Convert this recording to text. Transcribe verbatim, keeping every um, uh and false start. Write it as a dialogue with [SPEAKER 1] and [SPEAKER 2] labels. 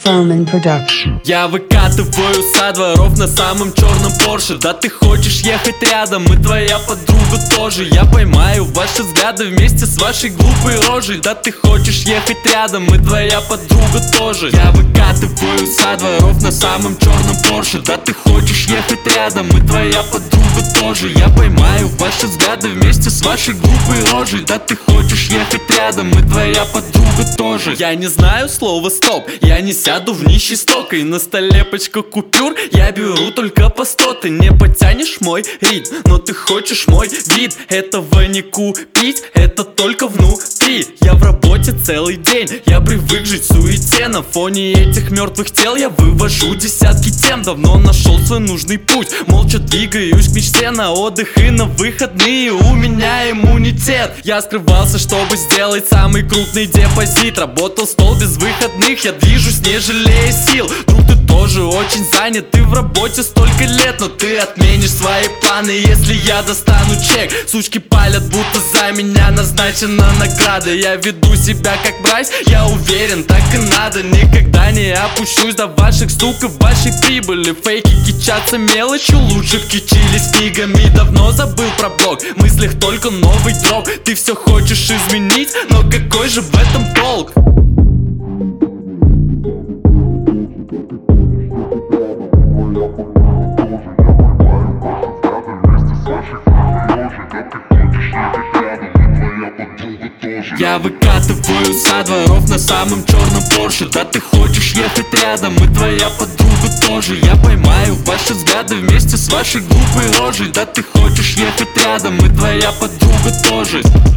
[SPEAKER 1] Furman Production.
[SPEAKER 2] Я выкатываю со дворов на самом черном Порше. Да ты хочешь ехать рядом, и твоя подруга тоже. Я поймаю ваши взгляды вместе с вашей глупой рожей. Да ты хочешь ехать рядом, и твоя подруга тоже. Я выкатываю со дворов на самом черном Порше. Да ты хочешь ехать рядом, и твоя подруга тоже. Я поймаю ваши взгляды вместе с вашей глупой рожей. Да ты хочешь ехать рядом, и твоя подруга тоже. Я не знаю слова стоп, я не сяду в нищий сток. И на столе пачка купюр, я беру только по сто. Ты не потянешь мой ритм, но ты хочешь мой вид. Этого не купить, это только внутри. Я в работе целый день, я привык жить в суете. На фоне этих мертвых тел я вывожу десятки тем. Давно нашел свой нужный путь, молча двигаюсь к мечте. На отдых и на выходные у меня иммунитет. Я скрывался, чтобы сделать самый крупный депозит. Работал стол без выходных, я движусь, не жалея сил. Друг, ты тоже очень занят, ты в работе столько лет. Но ты отменишь свои планы, если я достану чек. Сучки палят, будто за меня назначена награда. Я веду себя как мразь, я уверен, так и надо. Никогда не опущусь до ваших стук и вашей прибыли. Фейки кичатся мелочью, лучше б кичились книгами. Давно забыл про блог, в мыслях только новый дроп. Ты все хочешь изменить, но какой же в этом толк? Я выкатываю со дворов на самом черном Порше. Да ты хочешь ехать рядом, и твоя подруга тоже. Я поймаю ваши взгляды вместе с вашей глупой рожей. Да ты хочешь ехать рядом, и твоя подруга тоже.